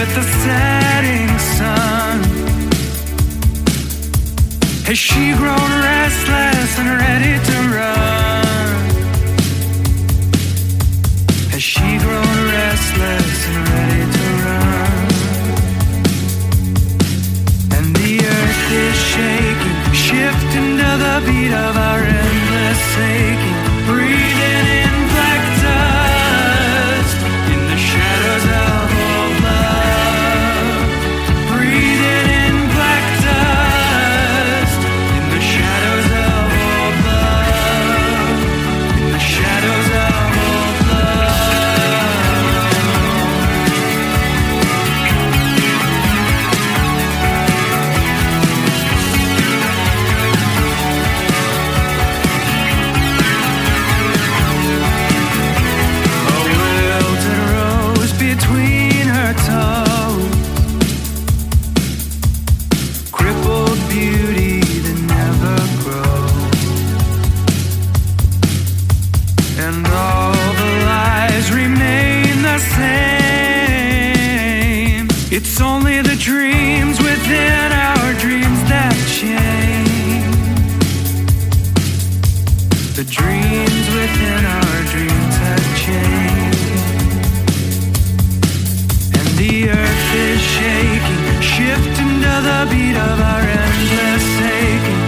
with the setting sun. Has she grown restless and ready to run? Has she grown restless and ready to run? And the earth is shaking, shifting to the beat of our endless aching, breathing in black dust in the shadows of all love. Breathing in black dust in the shadows of all love. In the shadows of all between her toes, crippled beauty that never grows, and all the lies remain the same. It's only the dreams within our dreams that change. The dreams within our dreams have changed. The earth is shaking, shifting to the beat of our endless aching,